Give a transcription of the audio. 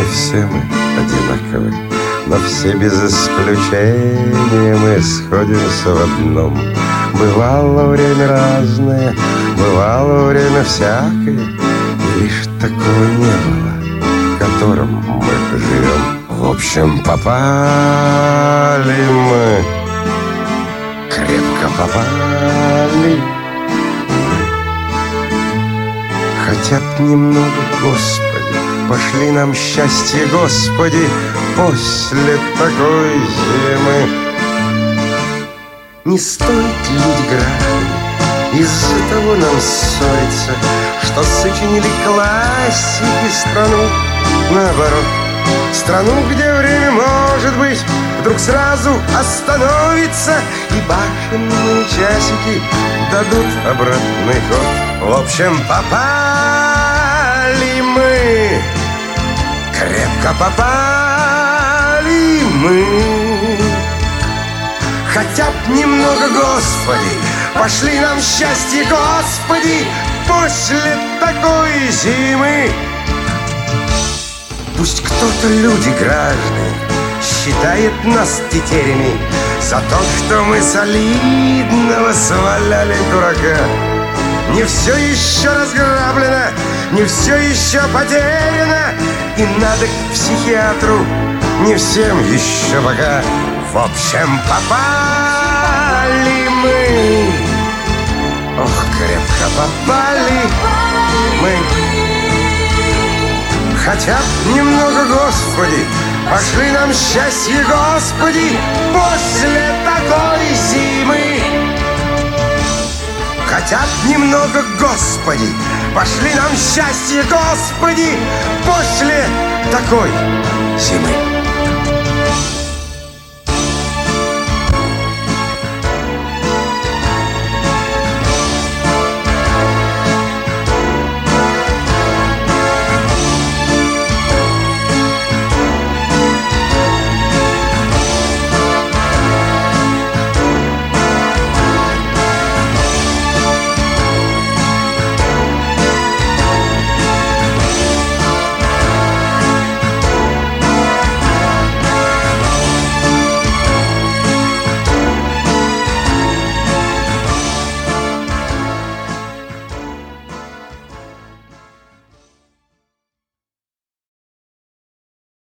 все мы одинаковы, но все без исключения мы сходимся в одном. Бывало время разное, бывало время всякое, и лишь такого не было, в котором мы живем. В общем, попали мы, крепко попали. Хотя б немного, Господи, пошли нам счастье, Господи, после такой зимы. Не стоит, люди граждане, из-за того нам ссориться, что сочинили классики страну, наоборот. Страну, где время, может быть, вдруг сразу остановится, и башенные часики дадут обратный ход. В общем, попали мы, крепко попали мы. Хотя б немного, Господи, пошли нам счастье, Господи, после такой зимы. Пусть кто-то, люди граждане, считает нас тетерями за то, что мы солидного сваляли дурака. Не все еще разграблено, не все еще потеряно, и надо к психиатру не всем еще пока. В общем, попали мы, ох, крепко попали мы. Хотя б немного, Господи, пошли нам счастье, Господи, после такой зимы. Хотя б немного, Господи, пошли нам счастье, Господи, после такой зимы.